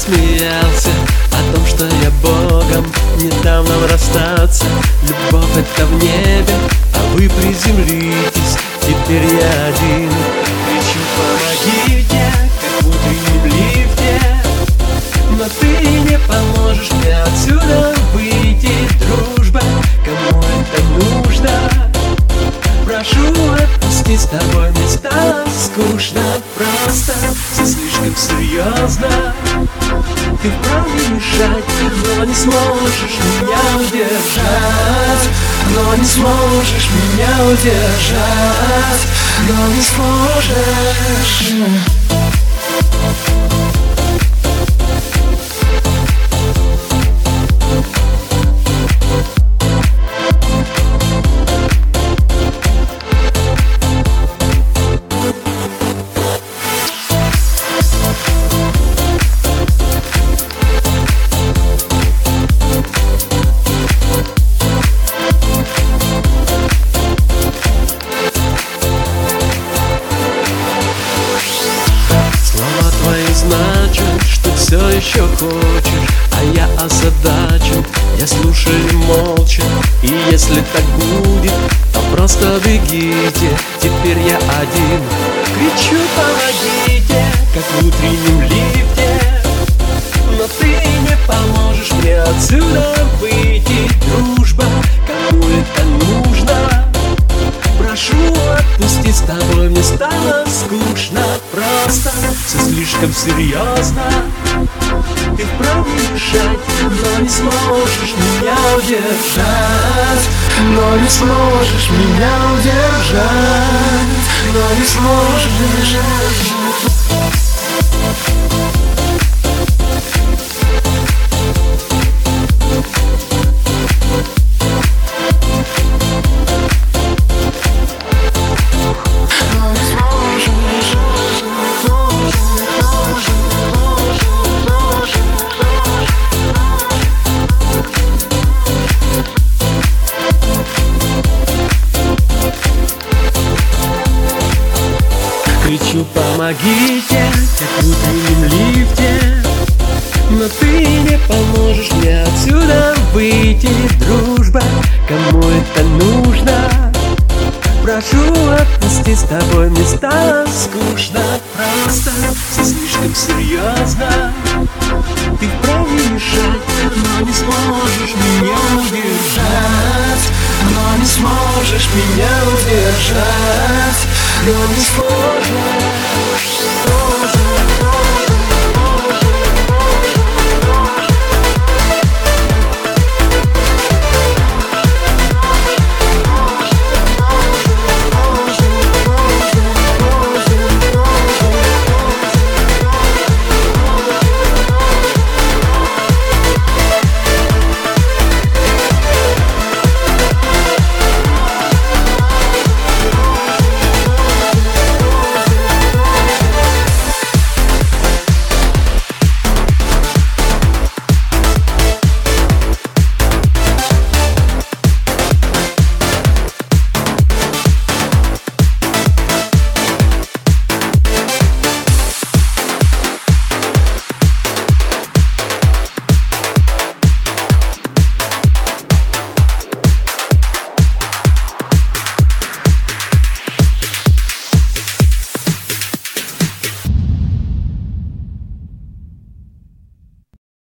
смеялся о том, что я Богом не дам нам расстаться. Любовь — это в небе, а вы приземлитесь. Теперь я один, кричу: помогите, как в утреннем лифте. Но ты не поможешь мне отсюда выйти, дружба, кому это нужно? Прошу, отпусти, с тобой мне стало скучно. Просто все слишком серьезно. Ты вправе мешать, но не сможешь меня удержать. Но не сможешь меня удержать. Но не сможешь. Значит, что все еще хочешь, а я озадачен. Я слушаю молча, и если так будет, то просто бегите. Теперь я один, кричу: помогите, как в утреннем лифте. Но ты не поможешь мне отсюда выйти, дружба, кому это нужно? Прошу, отпусти, с тобой мне стало скучно. Просто все слишком серьезно. Ты вправе мешать, но не сможешь меня удержать. Но не сможешь меня удержать. Но не сможешь. Кричу: помогите, как в утреннем лифте. Но ты не поможешь мне отсюда выйти, дружба, кому это нужно? Прошу, отпусти, с тобой мне стало скучно. Просто все слишком серьезно. Ты вправе мешать, но не сможешь меня удержать. Но не сможешь меня удержать. Но не сможешь.